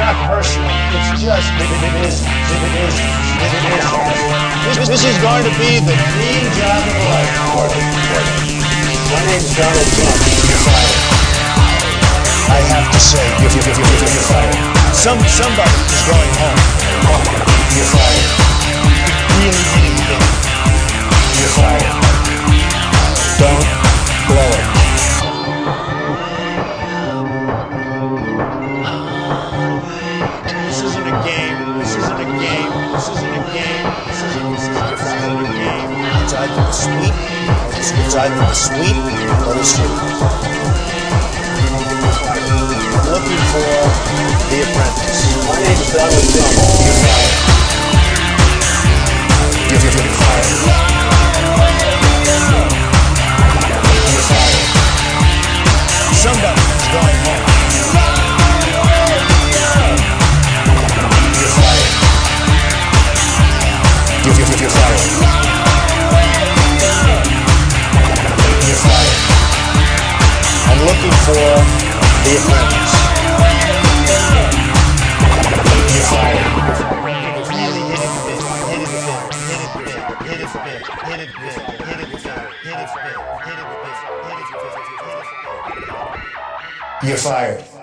not personal. It's just business. This is going to be the dream job of life. My name's Donald Trump. You're fired. I have to say, you're fired. Somebody is going home. You're fired. Really meaning it. You're fired. Don't blow it. This isn't a game. This isn't a game. This isn't a game. This isn't a game. It's either the sweep. It's either the sweep or the sweep. I'm looking for The Apprentice. My name is Donald Trump. You're fired. You're fired. You're fired. Somebody is going home. You're fired. You're fired. You're fired. I'm looking for The Apprentice. You're fired. Really hit it big. Hit it big. Hit it big. Hit it big. Hit it big. Hit it big. Hit it big. Hit it big. Hit it big. You're fired.